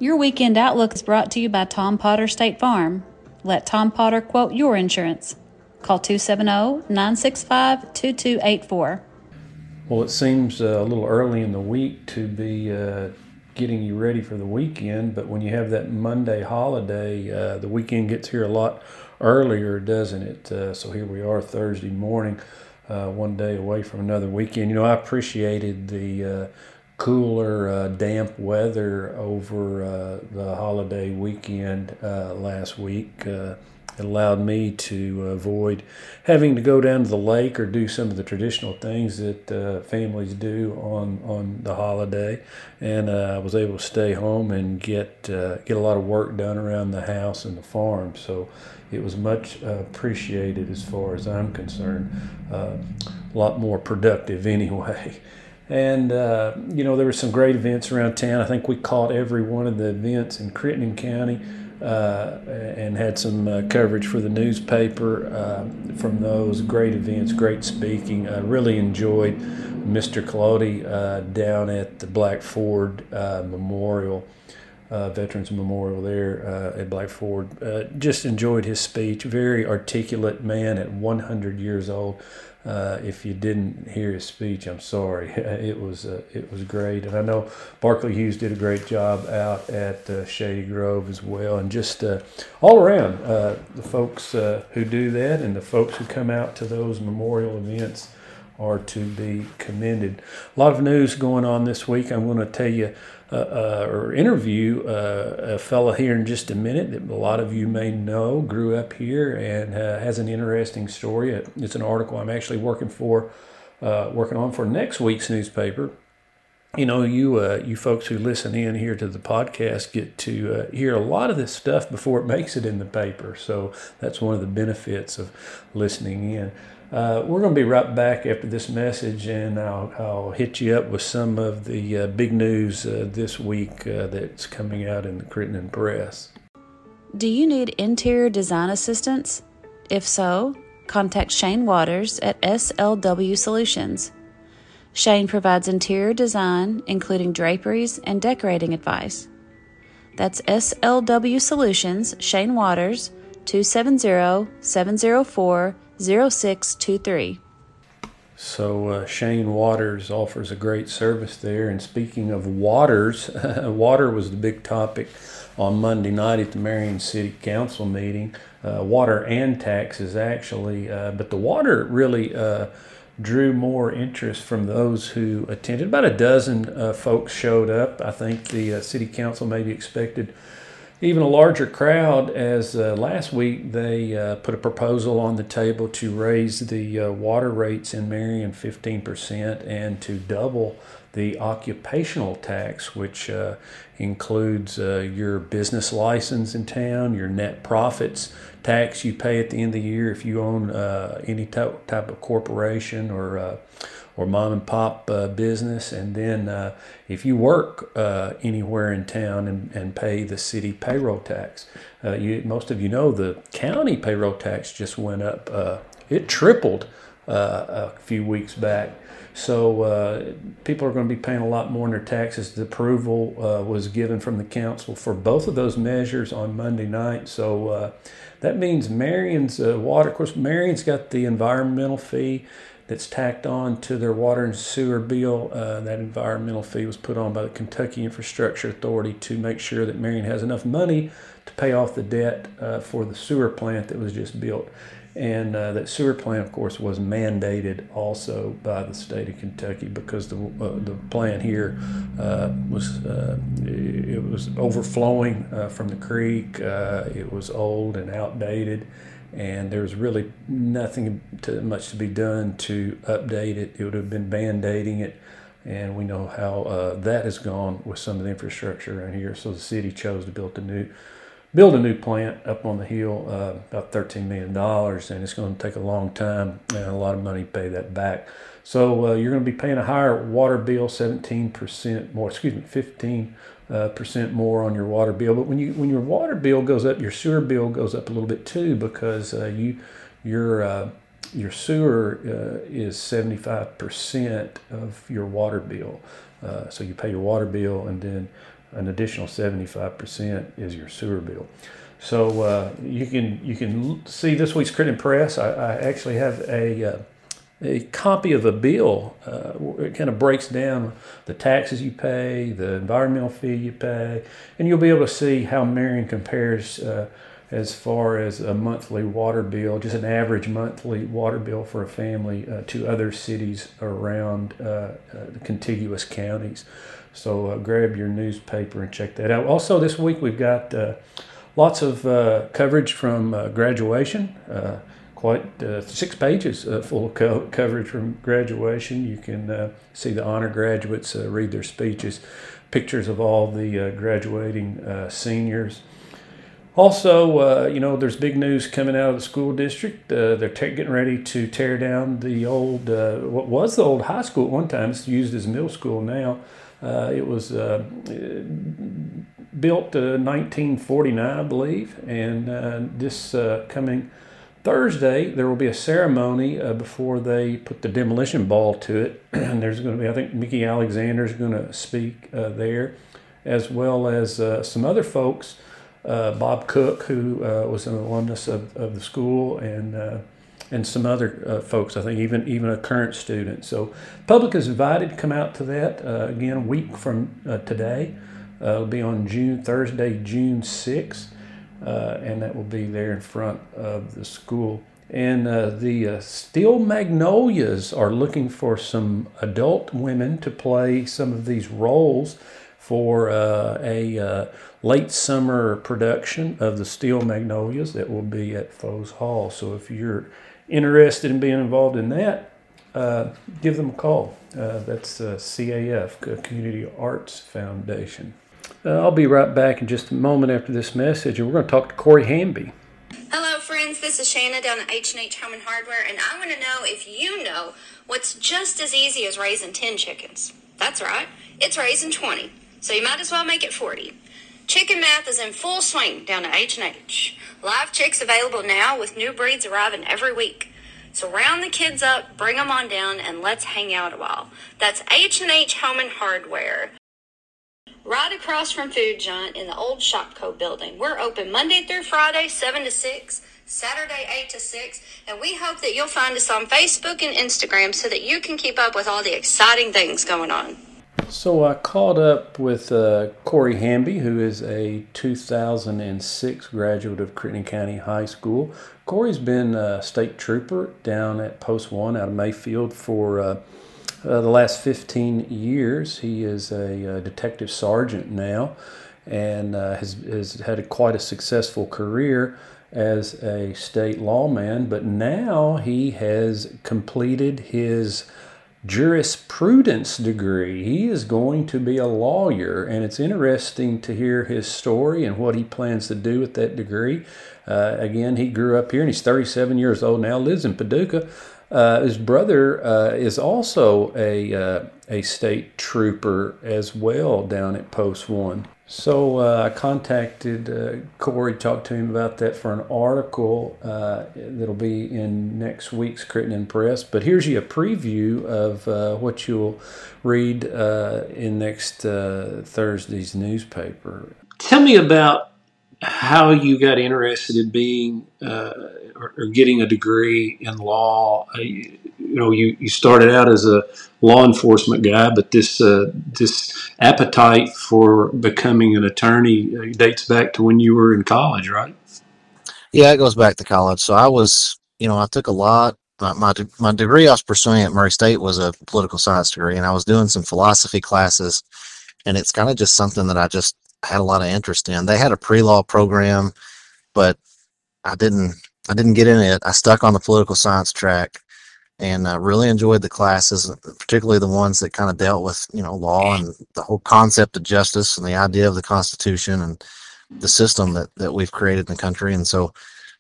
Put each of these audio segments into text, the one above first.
Your Weekend Outlook is brought to you by Tom Potter State Farm. Let Tom Potter quote your insurance. Call 270-965-2284. Well, it seems a little early in the week to be getting you ready for the weekend, but when you have that Monday holiday, the weekend gets here a lot earlier, doesn't it? So here we are Thursday morning, one day away from another weekend. You know, I appreciated the cooler, damp weather over the holiday weekend last week. It allowed me to avoid having to go down to the lake or do some of the traditional things that families do on the holiday, and I was able to stay home and get a lot of work done around the house and the farm. So it was much appreciated as far as I'm concerned. A lot more productive anyway. And, you know, there were some great events around town. I think we caught every one of the events in Crittenden County and had some coverage for the newspaper from those great events, great speaking. I really enjoyed Mr. Colodi down at the Black Ford Memorial, Veterans Memorial there at Black Ford. Just enjoyed his speech. Very articulate man at 100 years old. If you didn't hear his speech, I'm sorry. It was great, and I know Barclay Hughes did a great job out at Shady Grove as well, and just all around the folks who do that and the folks who come out to those memorial events are to be commended. A lot of news going on this week. I'm going to tell you or interview a fella here in just a minute that a lot of you may know, grew up here and has an interesting story. It's an article I'm actually working on for next week's newspaper. You know, you folks who listen in here to the podcast get to hear a lot of this stuff before it makes it in the paper. So that's one of the benefits of listening in. We're going to be right back after this message, and I'll hit you up with some of the big news this week that's coming out in the Crittenden Press. Do you need interior design assistance? If so, contact Shane Waters at SLW Solutions. Shane provides interior design, including draperies and decorating advice. That's SLW Solutions, Shane Waters, 270-704-0623. So Shane Waters offers a great service there. And speaking of waters, water was the big topic on Monday night at the Marion City Council meeting. Water and taxes, actually. But the water really drew more interest from those who attended. About a dozen folks showed up. I think the City Council maybe expected even a larger crowd, as last week they put a proposal on the table to raise the water rates in Marion 15% and to double the occupational tax, which includes your business license in town, your net profits tax you pay at the end of the year if you own any type of corporation or mom and pop business, and then if you work anywhere in town and pay the city payroll tax. Most of you know the county payroll tax just went up. It tripled a few weeks back. So people are going to be paying a lot more in their taxes. The approval was given from the council for both of those measures on Monday night. So that means Marion's water, of course, Marion's got the environmental fee that's tacked on to their water and sewer bill. That environmental fee was put on by the Kentucky Infrastructure Authority to make sure that Marion has enough money to pay off the debt for the sewer plant that was just built. And that sewer plant, of course, was mandated also by the state of Kentucky because the plant here was overflowing from the creek. It was old and outdated, and there was really nothing much to be done to update it. It would have been band-aiding it, and we know how that has gone with some of the infrastructure around here. So the city chose to build a new plant up on the hill, about $13 million, and it's going to take a long time and a lot of money to pay that back. So you're going to be paying a higher water bill, 15% more on your water bill. But when your water bill goes up, your sewer bill goes up a little bit too, because your sewer is 75% of your water bill. So you pay your water bill, and then an additional 75% is your sewer bill. So you can see this week's Crittenden Press. I actually have a copy of a bill. It kind of breaks down the taxes you pay, the environmental fee you pay, and you'll be able to see how Marion compares as far as a monthly water bill, just an average monthly water bill for a family to other cities around the contiguous counties. So grab your newspaper and check that out. Also this week we've got lots of coverage from graduation. Quite 6 pages full of coverage from graduation. You can see the honor graduates read their speeches, pictures of all the graduating seniors. Also, there's big news coming out of the school district. They're getting ready to tear down the old, what was the old high school at one time. It's used as middle school now. It was built 1949, I believe, and this coming Thursday, there will be a ceremony before they put the demolition ball to it. And there's going to be, I think, Mickey Alexander is going to speak there, as well as some other folks. Bob Cook, who was an alumnus of the school, and some other folks, I think, even a current student. So public is invited to come out to that, again, a week from today. It'll be on Thursday, June 6th. And that will be there in front of the school. And the Steel Magnolias are looking for some adult women to play some of these roles for a late summer production of the Steel Magnolias that will be at Foes Hall. So if you're interested in being involved in that, give them a call. That's CAF, Community Arts Foundation. I'll be right back in just a moment after this message, and we're going to talk to Corey Hamby. Hello, friends. This is Shanna down at H&H Home and Hardware, and I want to know if you know what's just as easy as raising 10 chickens. That's right. It's raising 20, so you might as well make it 40. Chicken math is in full swing down at H&H. Live chicks available now with new breeds arriving every week. So round the kids up, bring them on down, and let's hang out a while. That's H&H Home and Hardware, right across from Food Giant in the old Shopco building. We're open Monday through Friday, 7 to 6, Saturday, 8 to 6, and we hope that you'll find us on Facebook and Instagram so that you can keep up with all the exciting things going on. So I caught up with Corey Hamby, who is a 2006 graduate of Crittenden County High School. Corey's been a state trooper down at Post 1 out of Mayfield for the last 15 years. He is a detective sergeant now, and has had quite a successful career as a state lawman, but now he has completed his jurisprudence degree. He is going to be a lawyer, and it's interesting to hear his story and what he plans to do with that degree. Again, he grew up here, and he's 37 years old now, lives in Paducah. His brother is also a state trooper as well down at Post 1. So I contacted Corey, talked to him about that for an article that'll be in next week's Crittenden Press. But here's you a preview of what you'll read in next Thursday's newspaper. Tell me about how you got interested in being or getting a degree in law. You started out as a law enforcement guy, but this appetite for becoming an attorney dates back to when you were in college, right? Yeah, it goes back to college. So I was, I took a lot. My degree I was pursuing at Murray State was a political science degree, and I was doing some philosophy classes, and it's kind of just something that I just had a lot of interest in. They had a pre-law program, but I didn't get in it. I stuck on the political science track, and really enjoyed the classes, particularly the ones that kind of dealt with, law and the whole concept of justice and the idea of the Constitution and the system that we've created in the country. And so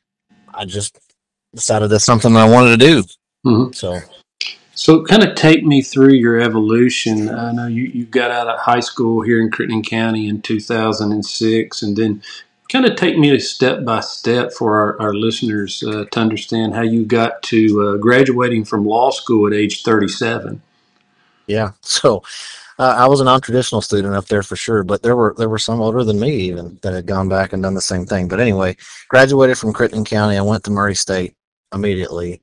I just decided that's something I wanted to do. Mm-hmm. So kind of take me through your evolution. I know you got out of high school here in Crittenden County in 2006, and then kind of take me step by step for our listeners to understand how you got to graduating from law school at age 37. Yeah. So I was a non-traditional student up there for sure, but there were some older than me even that had gone back and done the same thing. But anyway, graduated from Crittenden County. I went to Murray State immediately.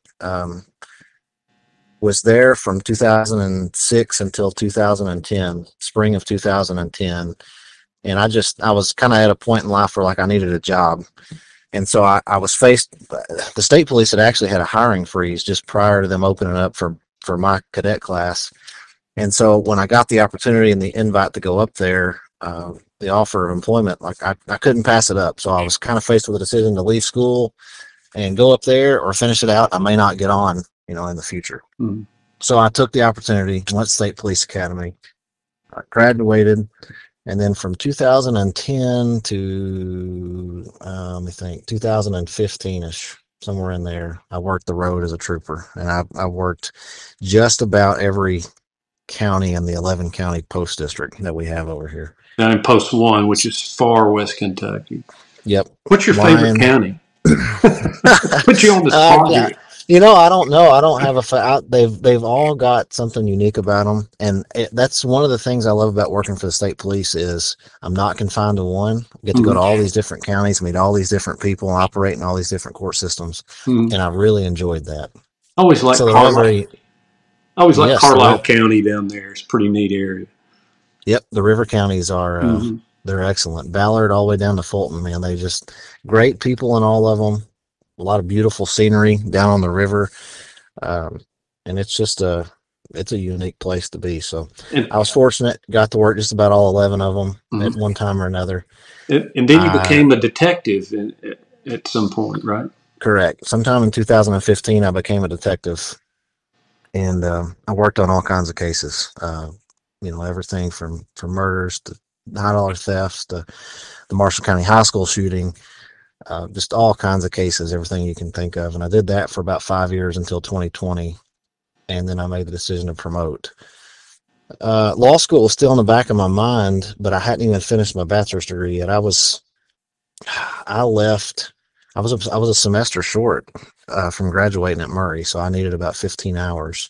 Was there from 2006 until 2010, spring of 2010, and I was kind of at a point in life where like I needed a job, and so I was faced. The state police had actually had a hiring freeze just prior to them opening up for my cadet class. And so when I got the opportunity and the invite to go up there, the offer of employment, like I couldn't pass it up. So I was kind of faced with a decision to leave school and go up there or finish it out. I may not get on, in the future. Mm. So I took the opportunity, went to State Police Academy, I graduated, and then from 2010 to, let me think, 2015-ish, somewhere in there, I worked the road as a trooper. And I worked just about every county in the 11 county post district that we have over here. Down in Post 1, which is far west Kentucky. Yep. What's your favorite county? Put you on the spot here. I don't know. I don't have they've all got something unique about them, and that's one of the things I love about working for the state police is I'm not confined to one. I get to go to all these different counties, meet all these different people, operate in all these different court systems, and I really enjoyed that. I always like Carlisle County down there. It's a pretty neat area. Yep, the river counties are they're excellent. Ballard all the way down to Fulton, man. They just great people in all of them. A lot of beautiful scenery down on the river, and it's just it's a unique place to be. So I was fortunate, got to work just about all 11 of them at one time or another. And then you became a detective at some point, right? Correct. Sometime in 2015, I became a detective, and I worked on all kinds of cases. Everything from murders to $9 thefts to the Marshall County High School shooting. Just all kinds of cases, everything you can think of. And I did that for about 5 years until 2020. And then I made the decision to promote. Law school was still in the back of my mind, but I hadn't even finished my bachelor's degree yet. I was a semester short from graduating at Murray. So I needed about 15 hours.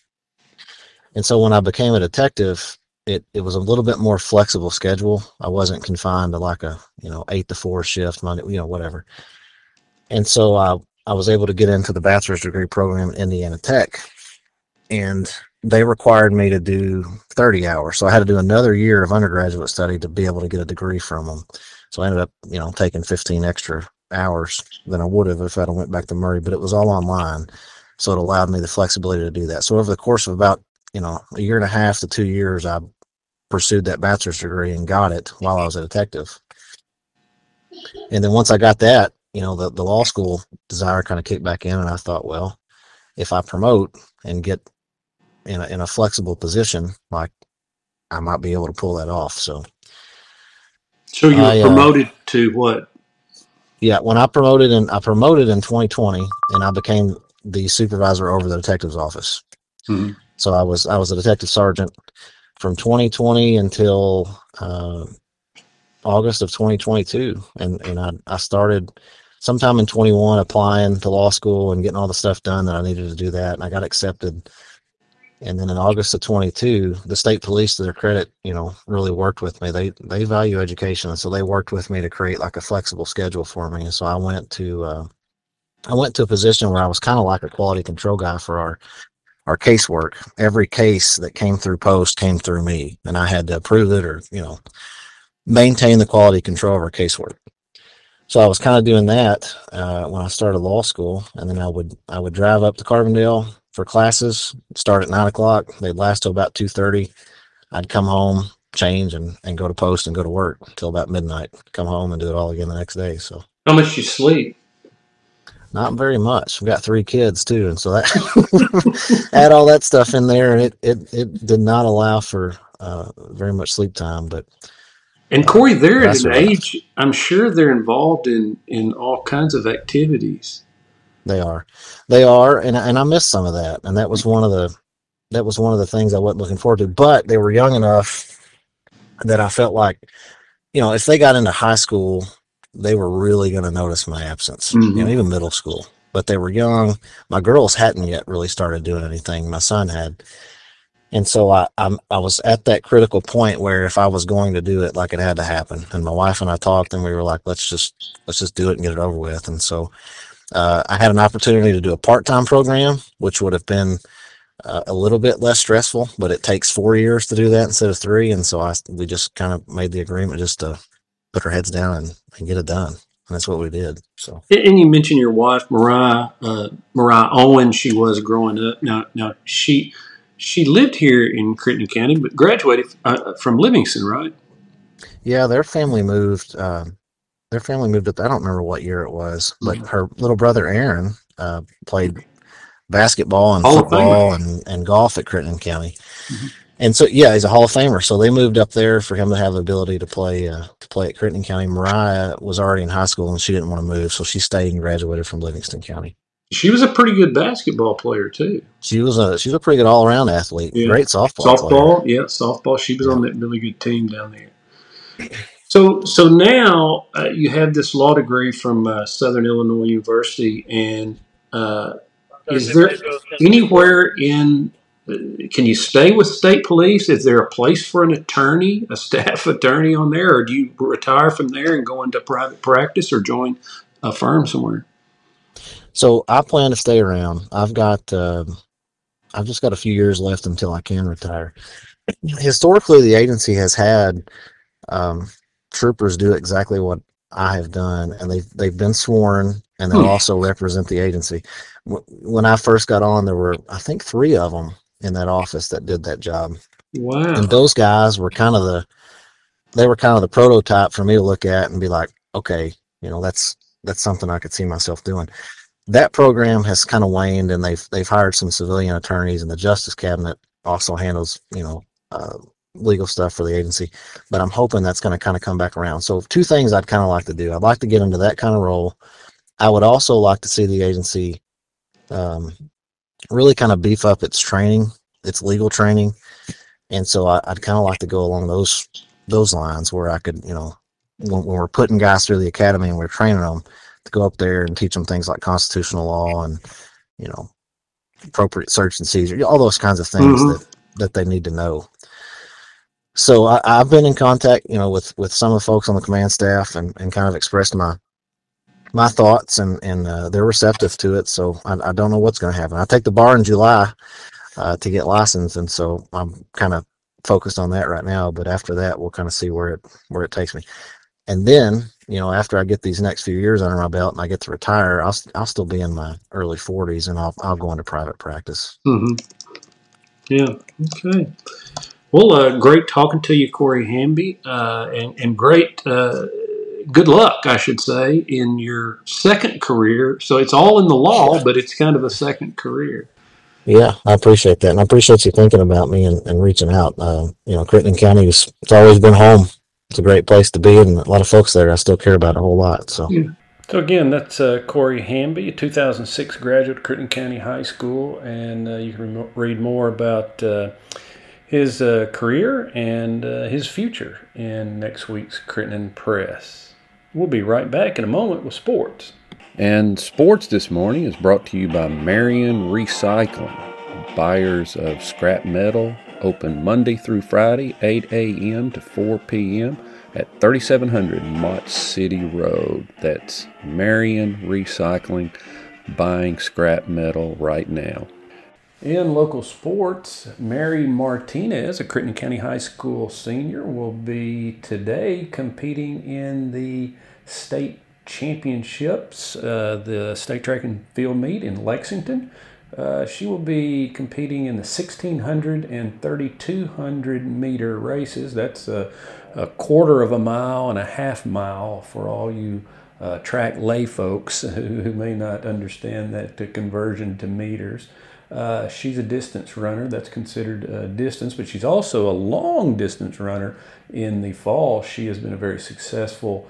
And so when I became a detective, it was a little bit more flexible schedule. I wasn't confined to like a 8 to 4 shift, Monday, whatever. And so I was able to get into the bachelor's degree program at Indiana Tech, and they required me to do 30 hours. So I had to do another year of undergraduate study to be able to get a degree from them. So I ended up taking 15 extra hours than I would have if I'd went back to Murray, but it was all online. So it allowed me the flexibility to do that. So over the course of about a year and a half to 2 years, I pursued that bachelor's degree and got it while I was a detective. And then once I got that, the law school desire kind of kicked back in, and I thought, well, if I promote and get in a flexible position, like I might be able to pull that off. So you were promoted to what? Yeah, when I promoted in 2020, and I became the supervisor over the detective's office. Mm-hmm. So I was a detective sergeant from 2020 until August of 2022, and I started sometime in 21 applying to law school and getting all the stuff done that I needed to do that, and I got accepted. And then in August of 22, the state police, to their credit, really worked with me. They value education, and so they worked with me to create like a flexible schedule for me. And so I went to a position where I was kind of like a quality control guy for our casework. Every case that came through post came through me, and I had to approve it or, maintain the quality control of our casework. So I was kind of doing that when I started law school, and then I would drive up to Carbondale for classes, start at 9:00. They'd last till about 2:30. I'd come home, change, and go to post and go to work until about midnight. Come home and do it all again the next day. So how much you sleep? Not very much. I've got 3 kids too, and so that add all that stuff in there, and it did not allow for very much sleep time. But Corey, they're at an age, I'm sure they're involved in all kinds of activities. They are, and I missed some of that, and that was one of the things I wasn't looking forward to. But they were young enough that I felt like, if they got into high school, they were really going to notice my absence, even middle school. But they were young. My girls hadn't yet really started doing anything. My son had. And so I was at that critical point where if I was going to do it, like it had to happen. And my wife and I talked, and we were like, let's just do it and get it over with. And so I had an opportunity to do a part-time program, which would have been a little bit less stressful, but it takes 4 years to do that instead of 3. And so we just kind of made the agreement just to put our heads down and get it done. And that's what we did. So. And you mentioned your wife, Mariah Owen. She was growing up. Now she lived here in Crittenden County, but graduated from Livingston, right? Yeah, their family moved. Their family moved up. I don't remember what year it was, but her little brother Aaron played basketball and football and golf at Crittenden County. Mm-hmm. And so, yeah, he's a Hall of Famer. So they moved up there for him to have the ability to play at Crittenden County. Mariah was already in high school and she didn't want to move, so she stayed and graduated from Livingston County. She was a pretty good basketball player too. She's a pretty good all around athlete. Yeah. Great softball player. Softball. She was on that really good team down there. So now you have this law degree from Southern Illinois University, and is there anywhere can you stay with state police? Is there a place for an attorney, a staff attorney on there, or do you retire from there and go into private practice or join a firm somewhere? So I plan to stay around. I've just got a few years left until I can retire. Historically, the agency has had troopers do exactly what I have done, and they've been sworn, and they'll also represent the agency. When I first got on, there were, I think, 3 of them in that office that did that job. Wow! And those guys were kind of the prototype for me to look at and be like, okay, that's something I could see myself doing. That program has kind of waned, and they've hired some civilian attorneys, and the Justice Cabinet also handles legal stuff for the agency. But I'm hoping that's going to kind of come back around. So 2 things I'd kind of like to do. I'd like to get into that kind of role. I would also like to see the agency really kind of beef up its training, its legal training. And so I'd kind of like to go along those lines where I could, when we're putting guys through the academy and we're training them, to go up there and teach them things like constitutional law and, appropriate search and seizure, all those kinds of things that they need to know. So I've been in contact, with some of the folks on the command staff and kind of expressed my thoughts, and they're receptive to it. So I don't know what's going to happen. I take the bar in July to get licensed, and so I'm kind of focused on that right now. But after that, we'll kind of see where it takes me. And then, after I get these next few years under my belt and I get to retire, I'll still be in my early 40s, and I'll go into private practice. Mm-hmm. Yeah. Okay. Well, great talking to you, Corey Hamby, and great. Good luck, I should say, in your second career. So it's all in the law, but it's kind of a second career. Yeah, I appreciate that. And I appreciate you thinking about me and reaching out. Crittenden County, it's always been home. It's a great place to be, and a lot of folks there I still care about a whole lot. So, yeah. So again, that's Corey Hamby, a 2006 graduate of Crittenden County High School, and you can read more about his career and his future in next week's Crittenden Press. We'll be right back in a moment with sports. And sports this morning is brought to you by Marion Recycling, buyers of scrap metal, open Monday through Friday, 8 a.m. to 4 p.m. at 3700 Mott City Road. That's Marion Recycling, buying scrap metal right now. In local sports, Mary Martinez, a Crittenden County High School senior, will be today competing in the state championships, the state track and field meet in Lexington. She will be competing in the 1,600 and 3,200 meter races. That's a quarter of a mile and a half mile for all you track lay folks who may not understand that conversion to meters. She's a distance runner. That's considered a distance, but she's also a long distance runner. In the fall, she has been a very successful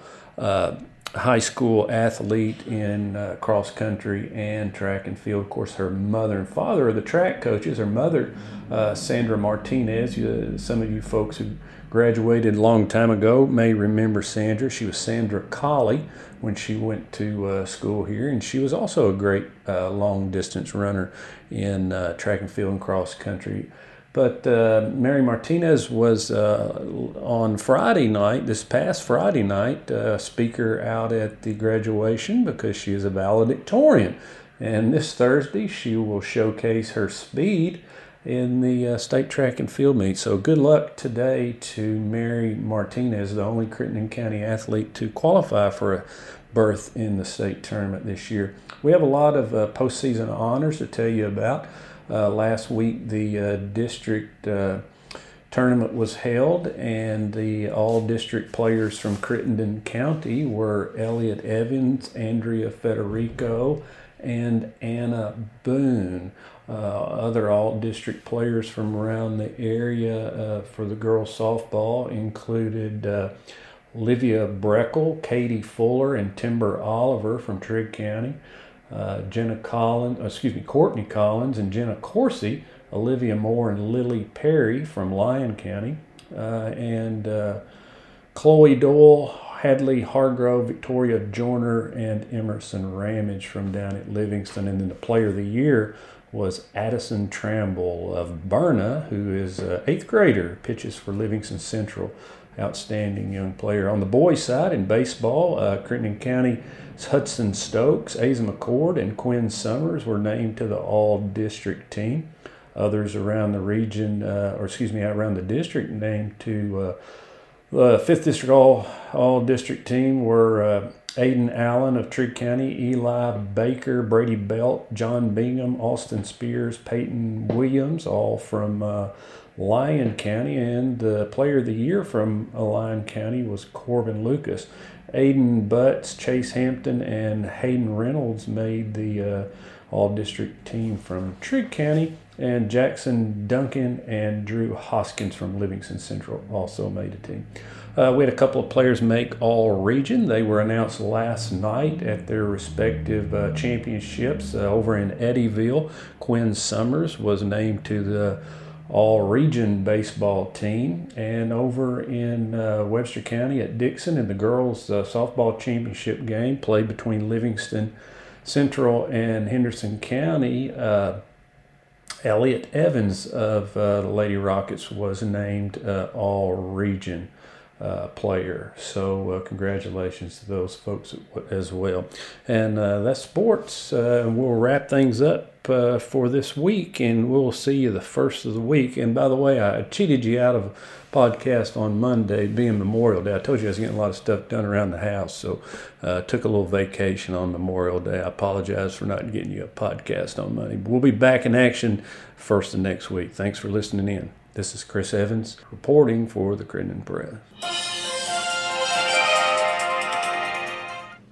high school athlete in cross country and track and field. Of course, her mother and father are the track coaches. Her mother, Sandra Martinez, some of you folks who graduated a long time ago may remember Sandra. She was Sandra Colley when she went to school here, and she was also a great long distance runner in track and field and cross country. But Mary Martinez was on Friday night, this past Friday night, speaker out at the graduation because she is a valedictorian. And this Thursday, she will showcase her speed in the state track and field meet. So good luck today to Mary Martinez, the only Crittenden County athlete to qualify for a berth in the state tournament this year. We have a lot of postseason honors to tell you about. Last week, the district tournament was held, and the all-district players from Crittenden County were Elliot Evans, Andrea Federico, and Anna Boone. Other all-district players from around the area for the girls softball included Olivia Breckel, Katie Fuller, and Timber Oliver from Trigg County. Courtney Collins and Jenna Coursey, Olivia Moore and Lily Perry from Lyon County, and Chloe Doyle, Hadley Hargrove, Victoria Joyner, and Emerson Ramage from down at Livingston. And then the player of the year was Addison Tramble of Berna, who is an 8th grader, pitches for Livingston Central. Outstanding young player. On the boys' side in baseball, Crittenden County's Hudson Stokes, Asa McCord, and Quinn Summers were named to the all-district team. Others around the region, around the district, named to the 5th District all-district team were Aiden Allen of Trigg County, Eli Baker, Brady Belt, John Bingham, Austin Spears, Peyton Williams, all from Lyon County, and the player of the year from Lyon County was Corbin Lucas. Aiden Butts, Chase Hampton, and Hayden Reynolds made the all-district team from Trigg County, and Jackson Duncan and Drew Hoskins from Livingston Central also made the team. We had a couple of players make all-region. They were announced last night at their respective championships over in Eddyville. Quinn Summers was named to the all-region baseball team, and over in Webster County at Dixon in the girls softball championship game played between Livingston Central and Henderson County, Elliot Evans of the Lady Rockets was named all-region player. So congratulations to those folks as well. And that's sports. We'll wrap things up for this week, and we'll see you the first of the week. And by the way, I cheated you out of a podcast on Monday, being Memorial Day. I told you I was getting a lot of stuff done around the house, so took a little vacation on Memorial Day. I apologize for not getting you a podcast on Monday. But we'll be back in action first of next week. Thanks for listening in. This is Chris Evans reporting for the Crittenden Press.